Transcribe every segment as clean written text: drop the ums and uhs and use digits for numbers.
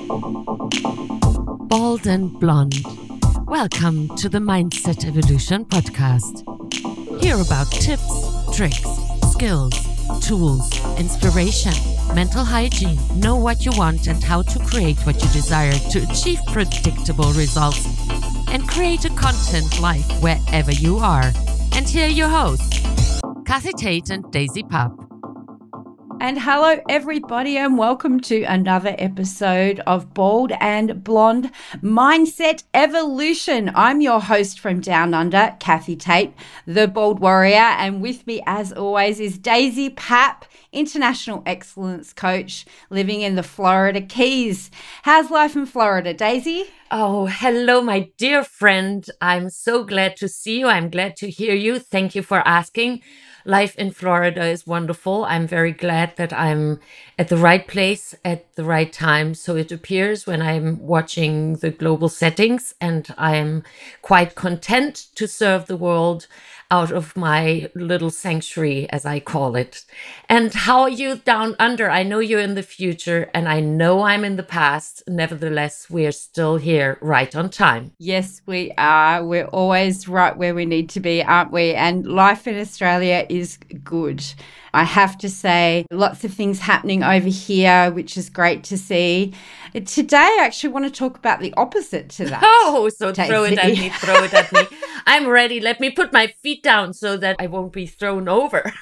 Bald and blonde. Welcome to the Mindset Evolution podcast. Hear about tips, tricks, skills, tools, inspiration, mental hygiene. Know what you want and how to create what you desire to achieve predictable results and create a content life wherever you are. And here are your hosts, Kathy Tate and Daisy Pup. And hello, everybody, and welcome to another episode of Bald and Blonde Mindset Evolution. I'm your host from Down Under, Kathy Tate, the Bald Warrior, and with me, as always, is Daisy Pup, International Excellence Coach, living in the Florida Keys. How's life in Florida, Daisy? Oh, hello, my dear friend. I'm so glad to see you. I'm glad to hear you. Thank you for asking. Life in Florida is wonderful. I'm very glad that I'm at the right place at the right time. So it appears when I'm watching the global settings, and I'm quite content to serve the world out of my little sanctuary, as I call it. And how are you down under? I know you're in the future and I know I'm in the past. Nevertheless, we're still here right on time. Yes, we are. We're always right where we need to be, aren't we? And life in Australia is good. I have to say, lots of things happening over here, which is great to see. Today, I actually want to talk about the opposite to that. Oh, so throw it at me. I'm ready. Let me put my feet down so that I won't be thrown over.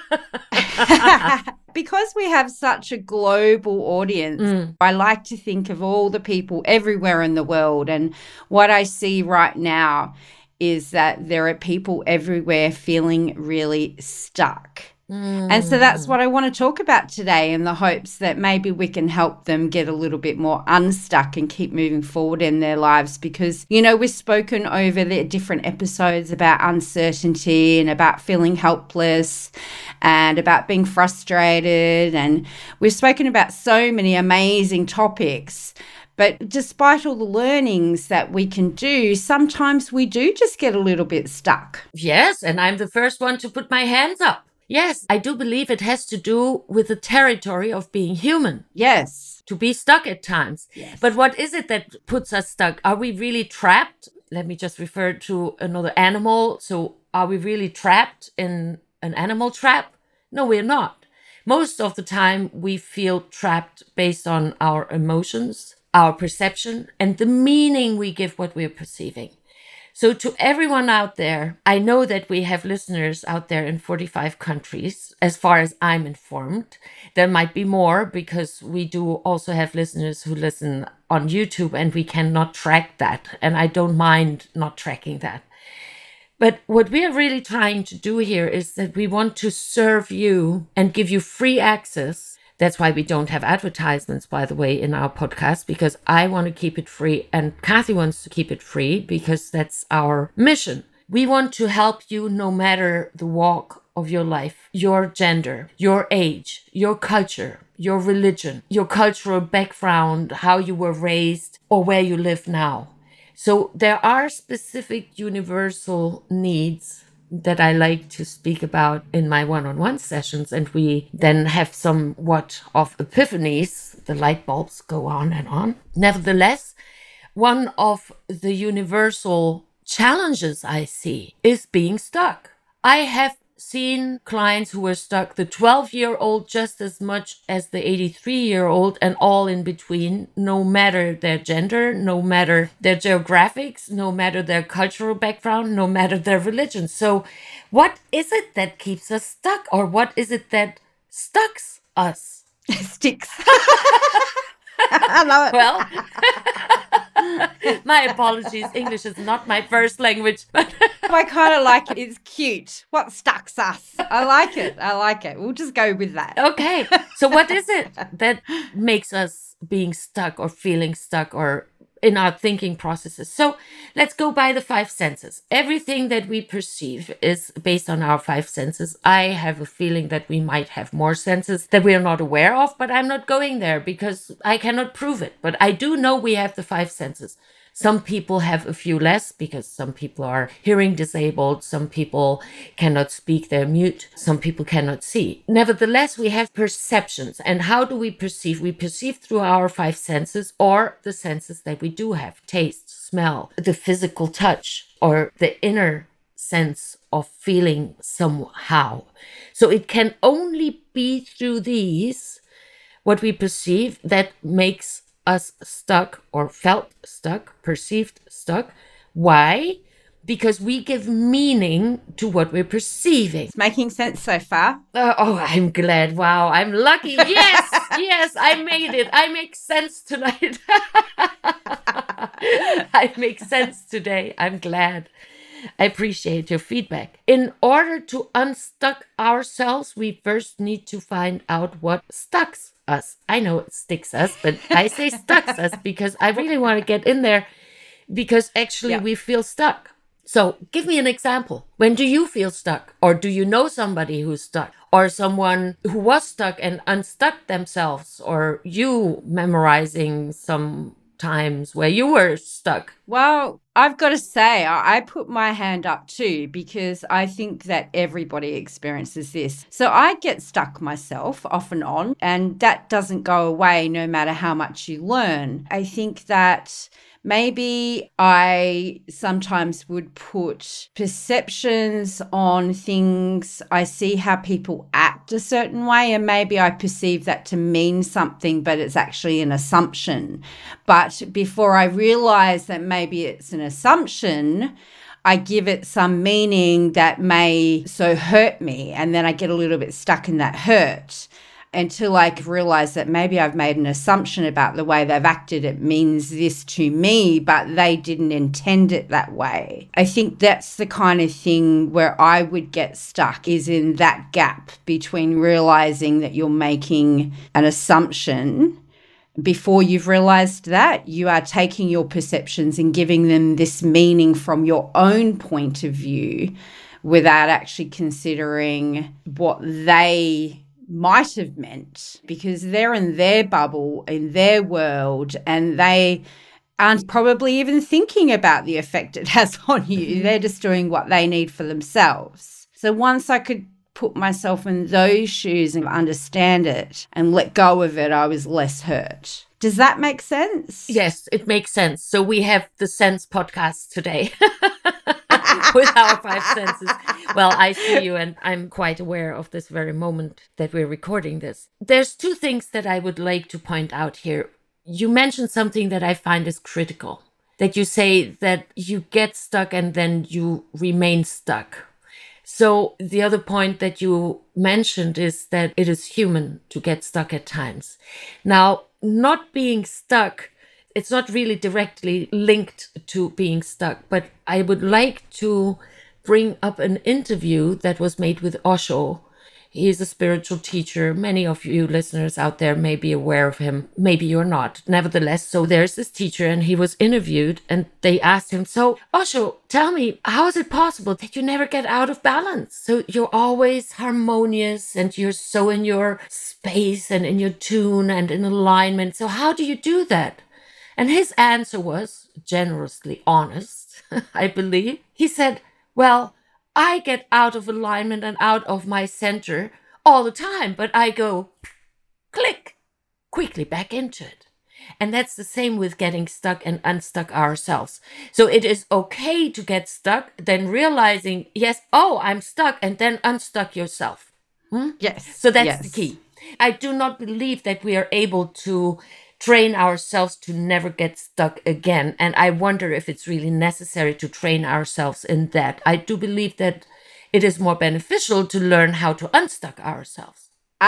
Because we have such a global audience, I like to think of all the people everywhere in the world. And what I see right now is that there are people everywhere feeling really stuck. And so that's what I want to talk about today, in the hopes that maybe we can help them get a little bit more unstuck and keep moving forward in their lives. Because, you know, we've spoken over the different episodes about uncertainty and about feeling helpless and about being frustrated. And we've spoken about so many amazing topics. But despite all the learnings that we can do, sometimes we do just get a little bit stuck. Yes, and I'm the first one to put my hands up. Yes, I do believe it has to do with the territory of being human. Yes. To be stuck at times. Yes. But what is it that puts us stuck? Are we really trapped? Let me just refer to another animal. So are we really trapped in an animal trap? No, we're not. Most of the time we feel trapped based on our emotions, our perception, and the meaning we give what we're perceiving. So to everyone out there, I know that we have listeners out there in 45 countries, as far as I'm informed. There might be more, because we do also have listeners who listen on YouTube, and we cannot track that. And I don't mind not tracking that. But what we are really trying to do here is that we want to serve you and give you free access. That's why we don't have advertisements, by the way, in our podcast, because I want to keep it free and Kathy wants to keep it free, because that's our mission. We want to help you no matter the walk of your life, your gender, your age, your culture, your religion, your cultural background, how you were raised, or where you live now. So there are specific universal needs that I like to speak about in my one-on-one sessions, and we then have somewhat of epiphanies. The light bulbs go on and on. Nevertheless, one of the universal challenges I see is being stuck. I have seen clients who were stuck, the 12-year-old just as much as the 83-year-old, and all in between, no matter their gender, no matter their geographics, no matter their cultural background, no matter their religion. So what is it that keeps us stuck, or what is it that stucks us? Sticks. I love it. Well, my apologies. English is not my first language. I kind of like it. It's cute. What stucks us? I like it. We'll just go with that. Okay. So what is it that makes us being stuck or feeling stuck or in our thinking processes? So let's go by the 5 senses. Everything that we perceive is based on our 5 senses. I have a feeling that we might have more senses that we are not aware of, but I'm not going there because I cannot prove it. But I do know we have the 5 senses. Some people have a few less because some people are hearing disabled. Some people cannot speak, they're mute. Some people cannot see. Nevertheless, we have perceptions. And how do we perceive? We perceive through our five senses or the senses that we do have: taste, smell, the physical touch, or the inner sense of feeling somehow. So it can only be through these, what we perceive, that makes us stuck or felt stuck, perceived stuck. Why? Because we give meaning to what we're perceiving. It's making sense so far. Oh, I'm glad. Wow, I'm lucky. Yes, yes, I made it. I make sense tonight. I make sense today. I'm glad. I appreciate your feedback. In order to unstuck ourselves, we first need to find out what stucks us. I know it sticks us, but I say stucks us because I really want to get in there, because actually we feel stuck. So give me an example. When do you feel stuck? Or do you know somebody who's stuck? Or someone who was stuck and unstuck themselves? Or you memorizing some times where you were stuck? Well, I've got to say, I put my hand up too, because I think that everybody experiences this. So I get stuck myself off and on, and that doesn't go away no matter how much you learn. I think that maybe I sometimes would put perceptions on things. I see how people act a certain way, and maybe I perceive that to mean something, but it's actually an assumption. But before I realize that maybe it's an assumption, I give it some meaning that may so hurt me, and then I get a little bit stuck in that hurt until I realize that maybe I've made an assumption about the way they've acted. It means this to me, but they didn't intend it that way. I think that's the kind of thing where I would get stuck, is in that gap between realizing that you're making an assumption. Before you've realized that, you are taking your perceptions and giving them this meaning from your own point of view without actually considering what they might have meant, because they're in their bubble, in their world, and they aren't probably even thinking about the effect it has on you. They're just doing what they need for themselves. So once I could put myself in those shoes and understand it and let go of it, I was less hurt. Does that make sense? Yes, it makes sense. So we have the Sense podcast today with our five senses. Well, I see you, and I'm quite aware of this very moment that we're recording this. There's two things that I would like to point out here. You mentioned something that I find is critical, that you say that you get stuck and then you remain stuck. So the other point that you mentioned is that it is human to get stuck at times. Now, not being stuck, it's not really directly linked to being stuck, but I would like to bring up an interview that was made with Osho. He's a spiritual teacher. Many of you listeners out there may be aware of him. Maybe you're not. Nevertheless, so there's this teacher, and he was interviewed, and they asked him, so Osho, tell me, how is it possible that you never get out of balance? So you're always harmonious, and you're so in your space and in your tune and in alignment. So how do you do that? And his answer was generously honest, I believe. He said, well, I get out of alignment and out of my center all the time, but I go click, quickly back into it. And that's the same with getting stuck and unstuck ourselves. So it is okay to get stuck, then realizing, yes, oh, I'm stuck, and then unstuck yourself. Yes. So that's the key. I do not believe that we are able to train ourselves to never get stuck again. And I wonder if it's really necessary to train ourselves in that. I do believe that it is more beneficial to learn how to unstuck ourselves.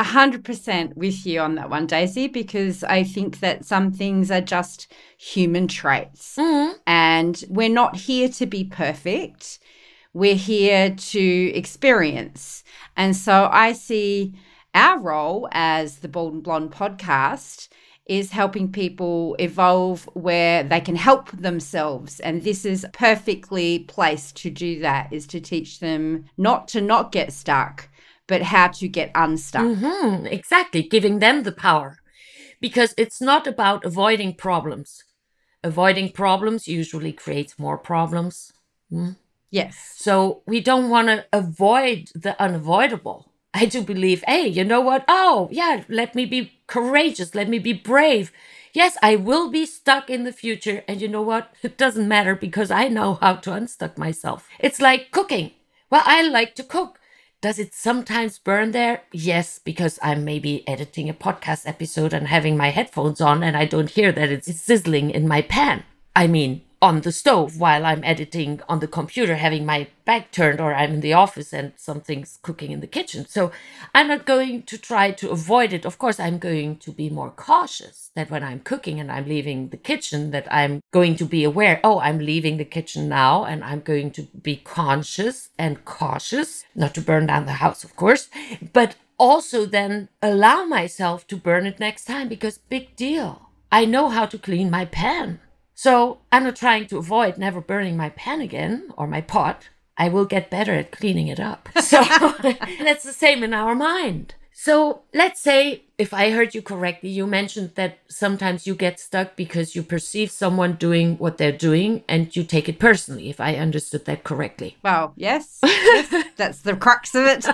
100% with you on that one, Daisy, because I think that some things are just human traits. And we're not here to be perfect. We're here to experience. And so I see our role as the Bald and Blonde podcast is helping people evolve where they can help themselves. And this is perfectly placed to do that, is to teach them not to not get stuck, but how to get unstuck. Exactly, giving them the power. Because it's not about avoiding problems. avoiding problems usually creates more problems. Yes. So we don't want to avoid the unavoidable. I do believe, hey, you know what? Oh, yeah, let me be courageous. Let me be brave. Yes, I will be stuck in the future. And you know what? It doesn't matter because I know how to unstuck myself. It's like cooking. Well, I like to cook. Does it sometimes burn there? Yes, because I'm maybe editing a podcast episode and having my headphones on and I don't hear that it's sizzling in my pan. I mean, on the stove while I'm editing on the computer, having my back turned, or I'm in the office and something's cooking in the kitchen. So I'm not going to try to avoid it. Of course, I'm going to be more cautious that when I'm cooking and I'm leaving the kitchen, that I'm going to be aware, oh, I'm leaving the kitchen now, and I'm going to be conscious and cautious, not to burn down the house, of course, but also then allow myself to burn it next time, because big deal. I know how to clean my pan. So I'm not trying to avoid never burning my pan again or my pot. I will get better at cleaning it up. So that's the same in our mind. So let's say, if I heard you correctly, you mentioned that sometimes you get stuck because you perceive someone doing what they're doing and you take it personally, if I understood that correctly. Well, yes, that's the crux of it.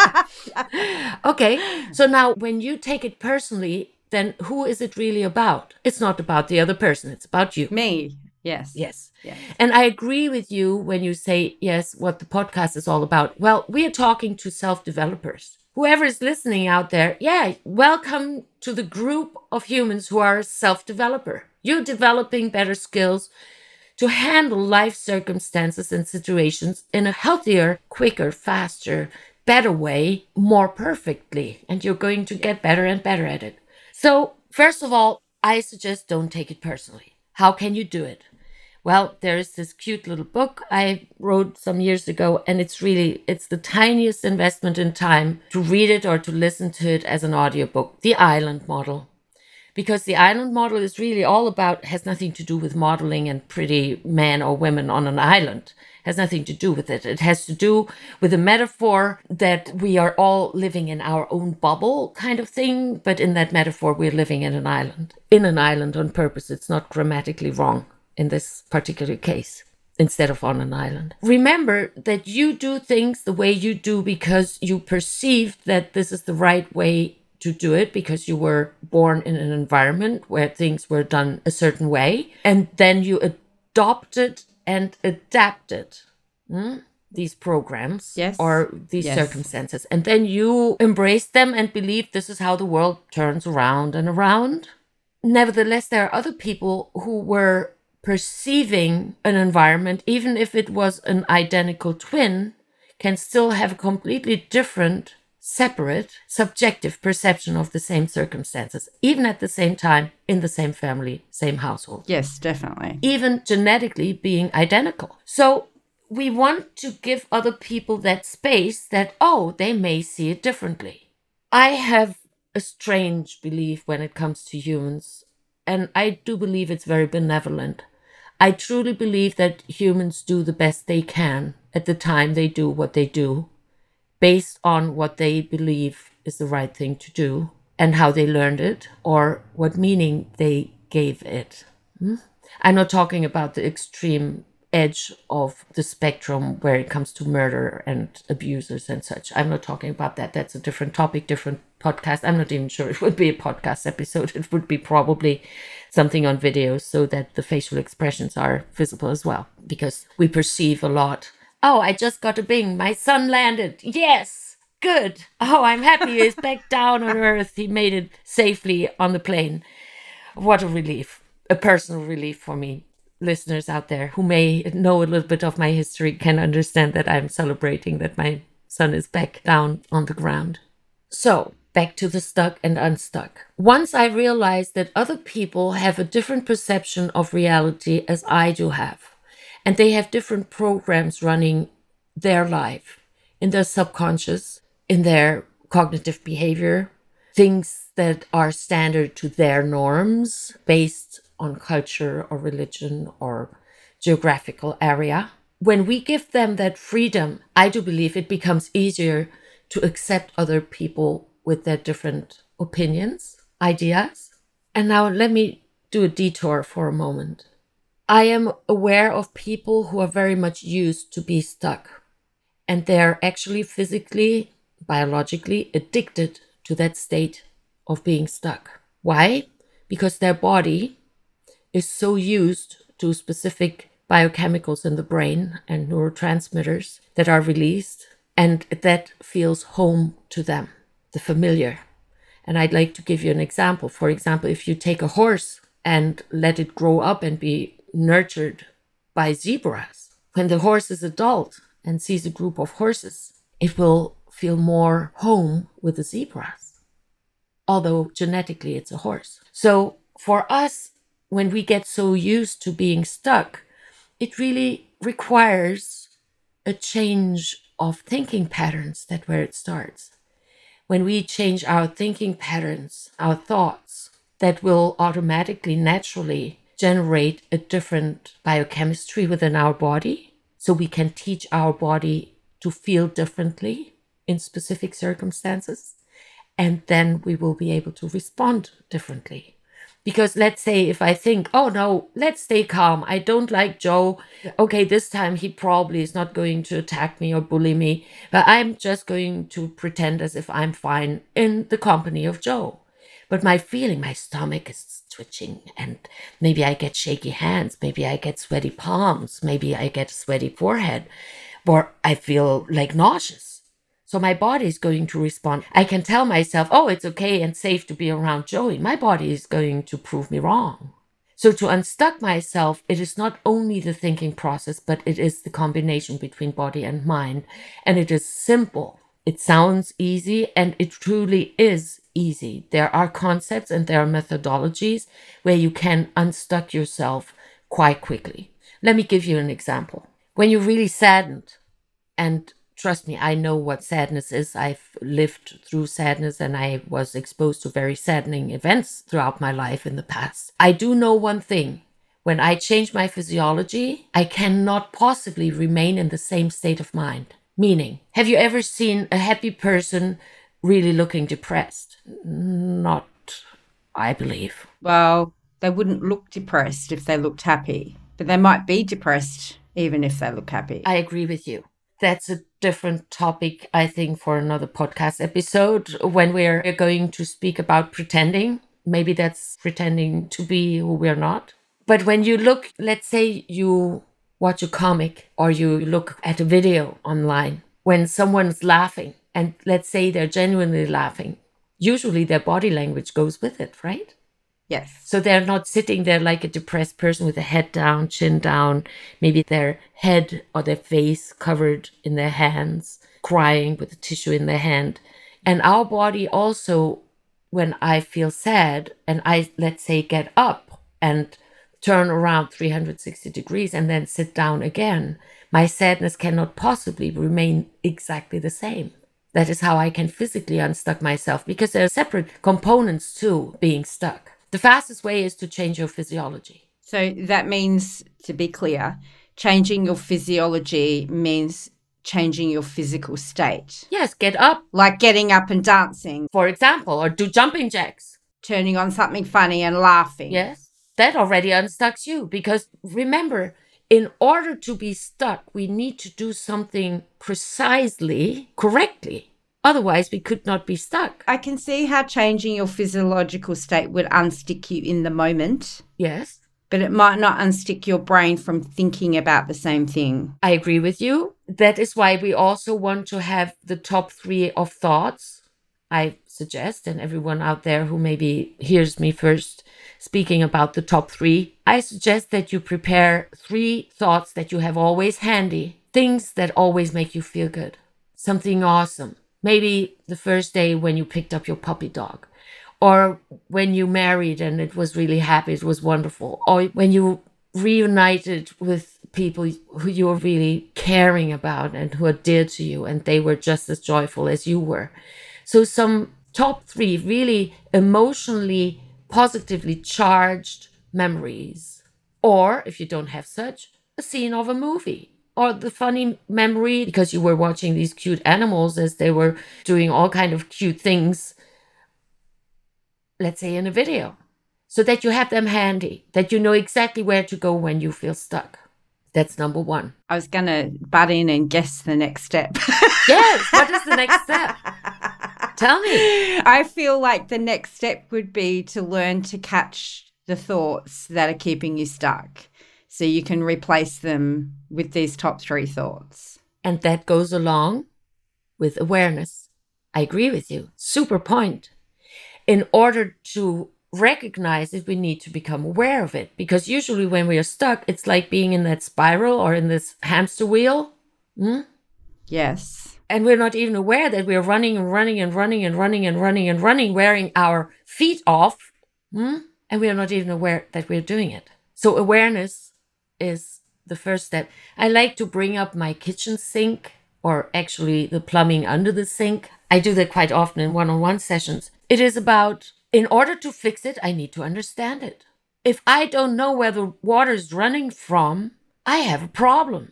Okay, so now when you take it personally, then who is it really about? It's not about the other person. It's about you. Me. Yes. Yes. And I agree with you when you say, yes, what the podcast is all about. Well, we are talking to self-developers. Whoever is listening out there, welcome to the group of humans who are a self-developer. You're developing better skills to handle life circumstances and situations in a healthier, quicker, faster, better way, more perfectly. And you're going to get better and better at it. So, first of all, I suggest don't take it personally. How can you do it? Well, there is this cute little book I wrote some years ago, and it's the tiniest investment in time to read it or to listen to it as an audiobook, The Island Model. Because the island model is really all about, has nothing to do with modeling and pretty men or women on an island. Has nothing to do with it. It has to do with a metaphor that we are all living in our own bubble kind of thing. But in that metaphor, we're living in an island on purpose. It's not grammatically wrong in this particular case, instead of on an island. Remember that you do things the way you do because you perceived that this is the right way to do it, because you were born in an environment where things were done a certain way, and then you adopted and adapted these programs or these circumstances, and then you embraced them and believed this is how the world turns around and around. Nevertheless, there are other people who were perceiving an environment, even if it was an identical twin, can still have a completely different, separate, subjective perception of the same circumstances, even at the same time, in the same family, same household. Yes, definitely. Even genetically being identical. So we want to give other people that space that, oh, they may see it differently. I have a strange belief when it comes to humans, and I do believe it's very benevolent. I truly believe that humans do the best they can at the time they do what they do, based on what they believe is the right thing to do and how they learned it or what meaning they gave it. I'm not talking about the extreme edge of the spectrum where it comes to murder and abusers and such. I'm not talking about that. That's a different topic, different podcast. I'm not even sure it would be a podcast episode. It would be probably something on video so that the facial expressions are visible as well, because we perceive a lot. Oh, I just got a bing. My son landed. Yes, good. Oh, I'm happy he's back down on Earth. He made it safely on the plane. What a relief. A personal relief for me. Listeners out there who may know a little bit of my history can understand that I'm celebrating that my son is back down on the ground. So, back to the stuck and unstuck. Once I realized that other people have a different perception of reality as I do have, and they have different programs running their life in their subconscious, in their cognitive behavior, things that are standard to their norms based on culture or religion or geographical area. When we give them that freedom, I do believe it becomes easier to accept other people with their different opinions, ideas. And now let me do a detour for a moment. I am aware of people who are very much used to be stuck, and they're actually physically, biologically addicted to that state of being stuck. Why? Because their body is so used to specific biochemicals in the brain and neurotransmitters that are released, and that feels home to them, the familiar. And I'd like to give you an example. For example, if you take a horse and let it grow up and be nurtured by zebras, when the horse is adult and sees a group of horses, it will feel more home with the zebras, although genetically it's a horse. So for us, when we get so used to being stuck, it really requires a change of thinking patterns. That's where it starts. When we change our thinking patterns, our thoughts, that will automatically, naturally generate a different biochemistry within our body. So we can teach our body to feel differently in specific circumstances. And then we will be able to respond differently. Because let's say if I think, oh no, let's stay calm. I don't like Joe. Okay, this time he probably is not going to attack me or bully me, but I'm just going to pretend as if I'm fine in the company of Joe. But my feeling, my stomach is twitching, and maybe I get shaky hands, maybe I get sweaty palms, maybe I get a sweaty forehead, or I feel like nauseous. So my body is going to respond. I can tell myself, oh, it's okay and safe to be around Joey. My body is going to prove me wrong. So to unstuck myself, it is not only the thinking process, but it is the combination between body and mind. And it is simple. It sounds easy, and it truly is easy. There are concepts and there are methodologies where you can unstuck yourself quite quickly. Let me give you an example. When you're really saddened, and trust me, I know what sadness is. I've lived through sadness and I was exposed to very saddening events throughout my life in the past. I do know one thing. When I change my physiology, I cannot possibly remain in the same state of mind. Meaning, have you ever seen a happy person really looking depressed? Not, I believe. Well, they wouldn't look depressed if they looked happy, but they might be depressed even if they look happy. I agree with you. That's a different topic, I think, for another podcast episode when we're going to speak about pretending. Maybe that's pretending to be who we're not. But when you look, let's say you watch a comic or you look at a video online, when someone's laughing, and let's say they're genuinely laughing, usually their body language goes with it, right? Yes. So they're not sitting there like a depressed person with the head down, chin down, maybe their head or their face covered in their hands, crying with a tissue in their hand. And our body also, when I feel sad and I, let's say, get up and turn around 360 degrees and then sit down again, my sadness cannot possibly remain exactly the same. That is how I can physically unstuck myself, because there are separate components to being stuck. The fastest way is to change your physiology. So that means, to be clear, changing your physiology means changing your physical state. Yes, get up. Like getting up and dancing. For example, or do jumping jacks. Turning on something funny and laughing. Yes, that already unstucks you, because remember, in order to be stuck, we need to do something precisely, correctly. Otherwise, we could not be stuck. I can see how changing your physiological state would unstick you in the moment. Yes. But it might not unstick your brain from thinking about the same thing. I agree with you. That is why we also want to have the top 3 of thoughts. I suggest, and everyone out there who maybe hears me first speaking about the top 3, I suggest that you prepare 3 thoughts that you have always handy. Things that always make you feel good. Something awesome. Maybe the first day when you picked up your puppy dog, or when you married and it was really happy, it was wonderful, or when you reunited with people who you were really caring about and who are dear to you and they were just as joyful as you were. So some top 3 really emotionally, positively charged memories. Or if you don't have such, a scene of a movie. Or the funny memory because you were watching these cute animals as they were doing all kind of cute things, let's say in a video. so that you have them handy, that you know exactly where to go when you feel stuck. That's number one. I was going to butt in and guess the next step. Yes, what is the next step? Tell me. I feel like the next step would be to learn to catch the thoughts that are keeping you stuck so you can replace them with these top 3 thoughts. And that goes along with awareness. I agree with you. Super point. In order to recognize it, we need to become aware of it. Because usually when we are stuck, it's like being in that spiral or in this hamster wheel. Yes. And we're not even aware that we're running, wearing our feet off. And we are not even aware that we're doing it. So awareness is the first step. I like to bring up my kitchen sink, or actually the plumbing under the sink. I do that quite often in one-on-one sessions. It is about, in order to fix it, I need to understand it. If I don't know where the water is running from, I have a problem.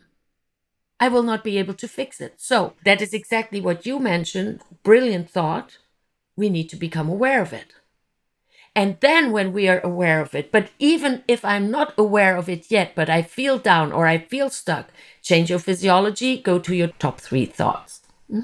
I will not be able to fix it. So that is exactly what you mentioned. Brilliant thought. We need to become aware of it. And then when we are aware of it, but even if I'm not aware of it yet, but I feel down or I feel stuck, change your physiology, go to your top 3 thoughts.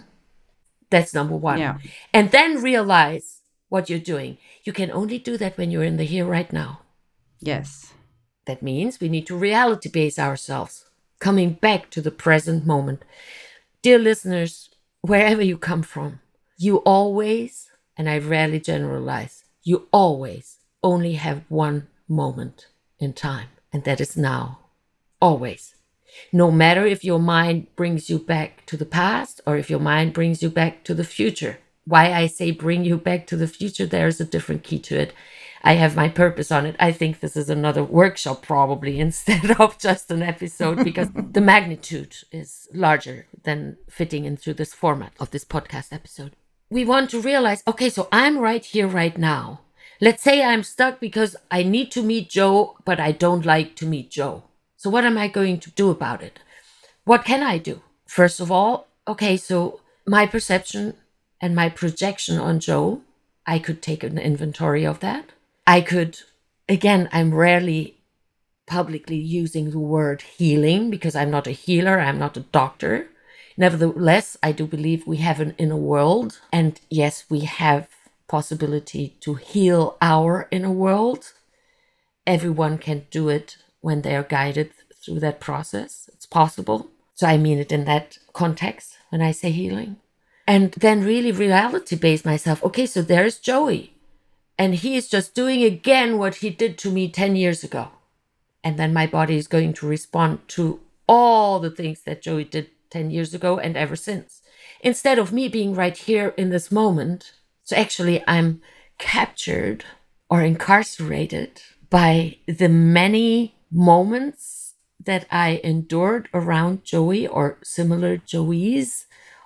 That's number one. Yeah. And then realize what you're doing. You can only do that when you're in the here right now. Yes. That means we need to reality base ourselves, coming back to the present moment. Dear listeners, wherever you come from, you always, and I rarely generalize, you always only have one moment in time, and that is now. Always. No matter if your mind brings you back to the past or if your mind brings you back to the future. Why I say bring you back to the future, there's a different key to it. I have my purpose on it. I think this is another workshop probably instead of just an episode because the magnitude is larger than fitting into this format of this podcast episode. We want to realize, okay, so I'm right here, right now. Let's say I'm stuck because I need to meet Joe, but I don't like to meet Joe. So what am I going to do about it? What can I do? First of all, okay, so my perception and my projection on Joe, I could take an inventory of that. I could, again, I'm rarely publicly using the word healing because I'm not a healer, I'm not a doctor. Nevertheless, I do believe we have an inner world. And yes, we have possibility to heal our inner world. Everyone can do it when they are guided through that process. It's possible. So I mean it in that context when I say healing. And then really reality base myself. Okay, so there's Joey. And he is just doing again what he did to me 10 years ago. And then my body is going to respond to all the things that Joey did 10 years ago and ever since. Instead of me being right here in this moment. So actually I'm captured or incarcerated by the many moments that I endured around Joey or similar Joeys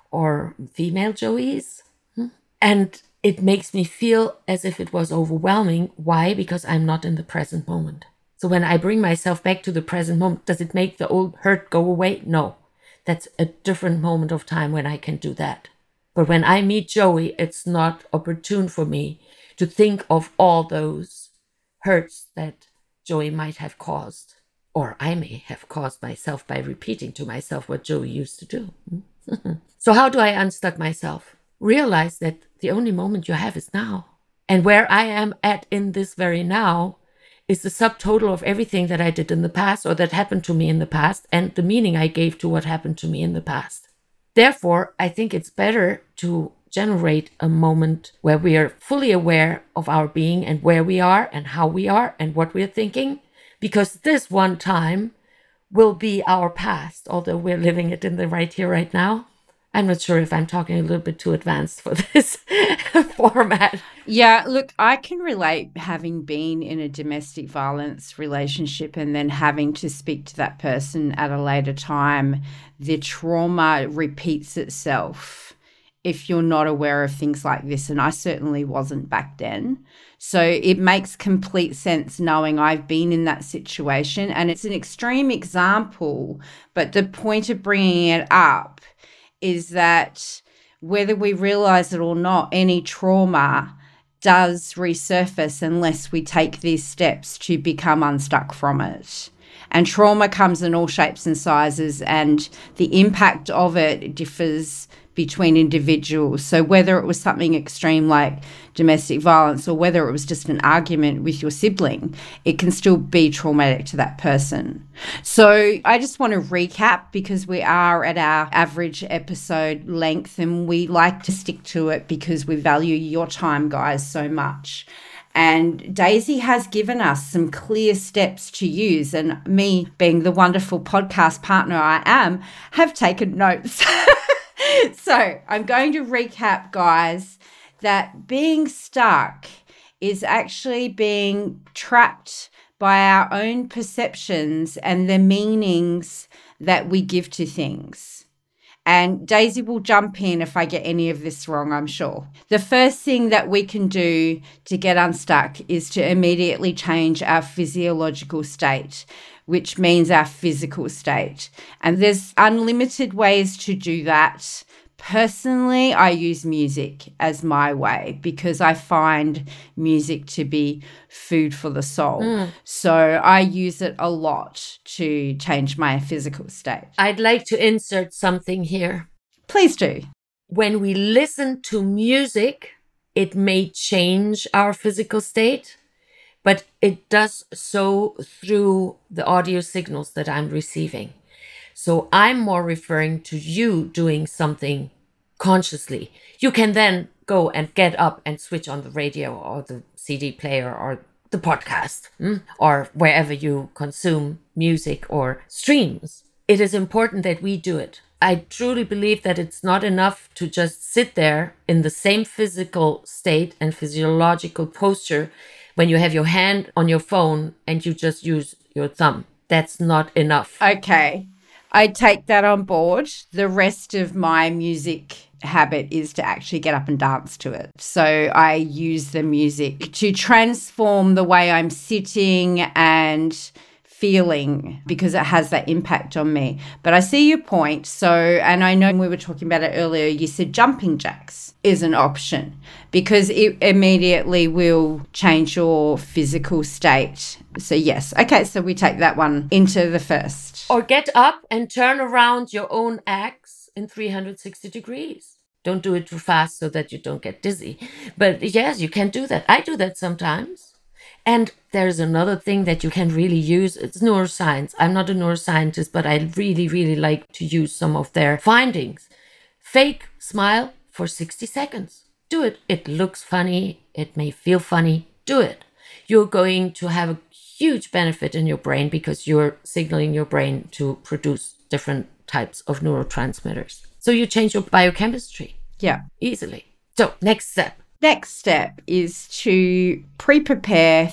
or female Joeys. And it makes me feel as if it was overwhelming. Why? Because I'm not in the present moment. So when I bring myself back to the present moment, does it make the old hurt go away? No. That's a different moment of time when I can do that. But when I meet Joey, it's not opportune for me to think of all those hurts that Joey might have caused, or I may have caused myself by repeating to myself what Joey used to do. So how do I unstuck myself? Realize that the only moment you have is now. And where I am at in this very now is the subtotal of everything that I did in the past or that happened to me in the past and the meaning I gave to what happened to me in the past. Therefore, I think it's better to generate a moment where we are fully aware of our being and where we are and how we are and what we're thinking, because this one time will be our past, although we're living it in the right here, right now. I'm not sure if I'm talking a little bit too advanced for this format. Yeah, look, I can relate having been in a domestic violence relationship and then having to speak to that person at a later time. The trauma repeats itself if you're not aware of things like this, and I certainly wasn't back then. So it makes complete sense knowing I've been in that situation, and it's an extreme example, but the point of bringing it up is that whether we realize it or not, any trauma does resurface unless we take these steps to become unstuck from it. And trauma comes in all shapes and sizes, and the impact of it differs between individuals. So whether it was something extreme like domestic violence or whether it was just an argument with your sibling, it can still be traumatic to that person. So I just want to recap, because we are at our average episode length and we like to stick to it because we value your time, guys, so much. And Daisy has given us some clear steps to use, and me, being the wonderful podcast partner I am, have taken notes. So I'm going to recap, guys, that being stuck is actually being trapped by our own perceptions and the meanings that we give to things. And Daisy will jump in if I get any of this wrong, I'm sure. The first thing that we can do to get unstuck is to immediately change our physiological state, which means our physical state. And there's unlimited ways to do that. Personally, I use music as my way because I find music to be food for the soul. So I use it a lot to change my physical state. I'd like to insert something here. Please do. When we listen to music, it may change our physical state, but it does so through the audio signals that I'm receiving. So I'm more referring to you doing something consciously. You can then go and get up and switch on the radio or the CD player or the podcast or wherever you consume music or streams. It is important that we do it. I truly believe that it's not enough to just sit there in the same physical state and physiological posture when you have your hand on your phone and you just use your thumb. That's not enough. Okay. I take that on board. The rest of my music habit is to actually get up and dance to it. So I use the music to transform the way I'm sitting and feeling because it has that impact on me. But I see your point. So, and I know we were talking about it earlier, you said jumping jacks is an option because it immediately will change your physical state. So yes. Okay. So we take that one into the first. Or get up and turn around your own axe in 360 degrees. Don't do it too fast so that you don't get dizzy. But yes, you can do that. I do that sometimes. And there's another thing that you can really use. It's neuroscience. I'm not a neuroscientist, but I really, really like to use some of their findings. Fake smile for 60 seconds. Do it. It looks funny. It may feel funny. Do it. You're going to have a huge benefit in your brain because you're signaling your brain to produce different types of neurotransmitters. So you change your biochemistry. Yeah. Easily. So next step. Next step is to pre-prepare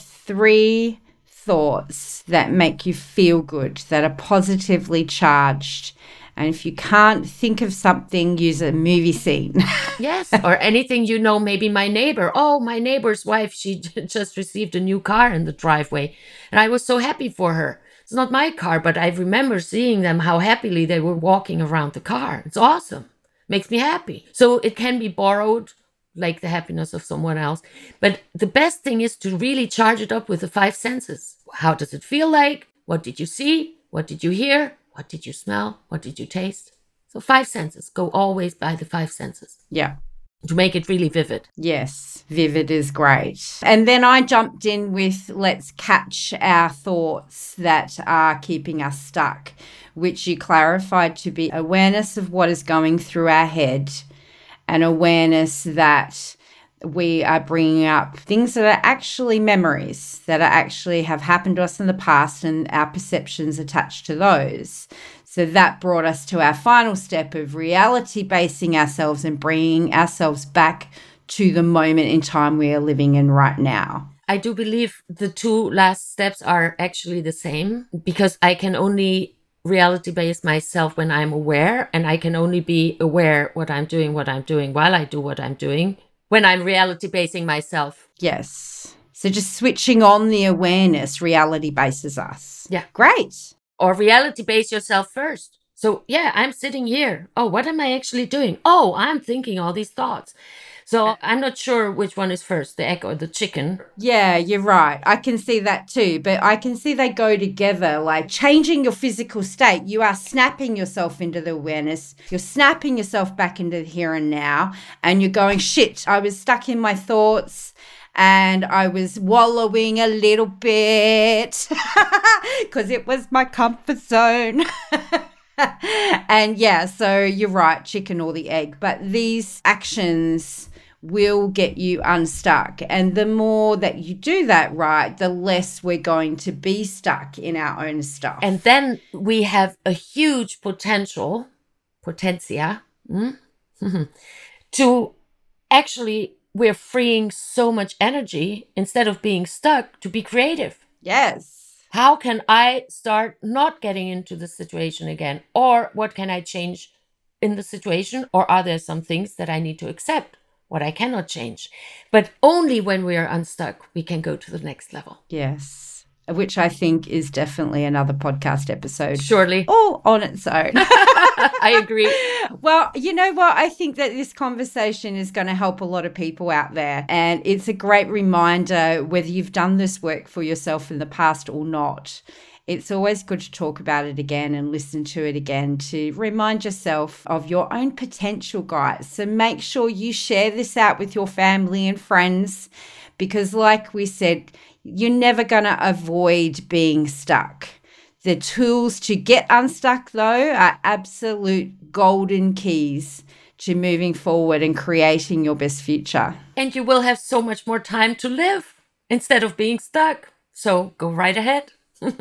3 thoughts that make you feel good, that are positively charged. And if you can't think of something, use a movie scene. Yes, or anything, maybe my neighbor. Oh, my neighbor's wife, she just received a new car in the driveway. And I was so happy for her. It's not my car, but I remember seeing them, how happily they were walking around the car. It's awesome. Makes me happy. So it can be borrowed, like the happiness of someone else. But the best thing is to really charge it up with the 5 senses. How does it feel like? What did you see? What did you hear? What did you smell? What did you taste? So 5 senses. Go always by the 5 senses. Yeah. To make it really vivid. Yes, vivid is great. And then I jumped in with let's catch our thoughts that are keeping us stuck, which you clarified to be awareness of what is going through our head and awareness that we are bringing up things that are actually memories that are actually have happened to us in the past and our perceptions attached to those. So that brought us to our final step of reality basing ourselves and bringing ourselves back to the moment in time we are living in right now. I do believe the 2 last steps are actually the same because I can only reality base myself when I'm aware, and I can only be aware what I'm doing while I do what I'm doing when I'm reality basing myself. Yes. So just switching on the awareness reality bases us. Yeah. Great. Or reality base yourself first. So yeah, I'm sitting here. Oh, what am I actually doing? Oh, I'm thinking all these thoughts. So I'm not sure which one is first, the egg or the chicken. Yeah, you're right. I can see that too. But I can see they go together, like changing your physical state. You are snapping yourself into the awareness. You're snapping yourself back into the here and now. And you're going, shit, I was stuck in my thoughts. And I was wallowing a little bit because it was my comfort zone. And yeah, so you're right, chicken or the egg. But these actions will get you unstuck. And the more that you do that right, the less we're going to be stuck in our own stuff. And then we have a huge potentia, to actually, we're freeing so much energy instead of being stuck to be creative. Yes. How can I start not getting into the situation again? Or what can I change in the situation? Or are there some things that I need to accept, what I cannot change? But only when we are unstuck, we can go to the next level. Yes. Which I think is definitely another podcast episode. Surely. All on its own. I agree. Well, you know what? I think that this conversation is going to help a lot of people out there. And it's a great reminder, whether you've done this work for yourself in the past or not. It's always good to talk about it again and listen to it again to remind yourself of your own potential, guys. So make sure you share this out with your family and friends because, like we said, you're never going to avoid being stuck. The tools to get unstuck, though, are absolute golden keys to moving forward and creating your best future. And you will have so much more time to live instead of being stuck. So go right ahead.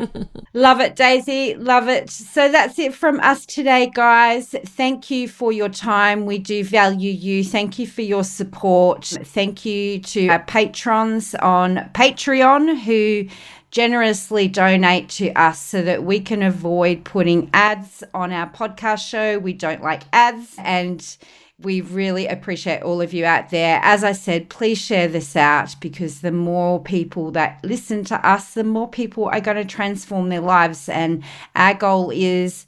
Love it, Daisy. Love it. So that's it from us today, guys. Thank you for your time. We do value you. Thank you for your support. Thank you to our patrons on Patreon who generously donate to us so that we can avoid putting ads on our podcast show. We don't like ads, and we really appreciate all of you out there. As I said, please share this out because the more people that listen to us, the more people are going to transform their lives. And our goal is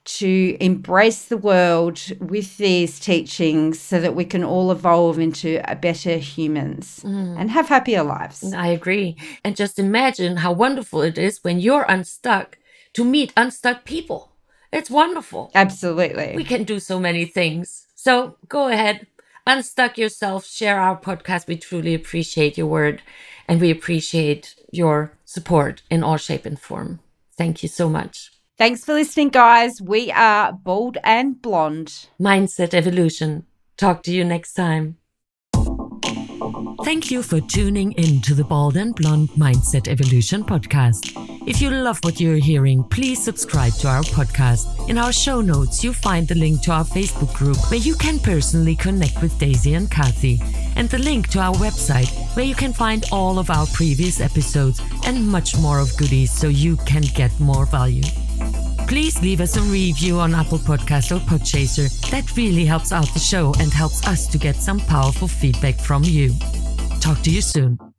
to embrace the world with these teachings so that we can all evolve into better humans and have happier lives. I agree. And just imagine how wonderful it is when you're unstuck to meet unstuck people. It's wonderful. Absolutely. We can do so many things. So go ahead, unstuck yourself, share our podcast. We truly appreciate your word and we appreciate your support in all shape and form. Thank you so much. Thanks for listening, guys. We are Bold and Blonde. Mindset Evolution. Talk to you next time. Thank you for tuning in to the Bald and Blonde Mindset Evolution podcast. If you love what you're hearing, please subscribe to our podcast. In our show notes, you'll find the link to our Facebook group where you can personally connect with Daisy and Kathy, and the link to our website where you can find all of our previous episodes and much more of goodies so you can get more value. Please leave us a review on Apple Podcast or Podchaser. That really helps out the show and helps us to get some powerful feedback from you. Talk to you soon.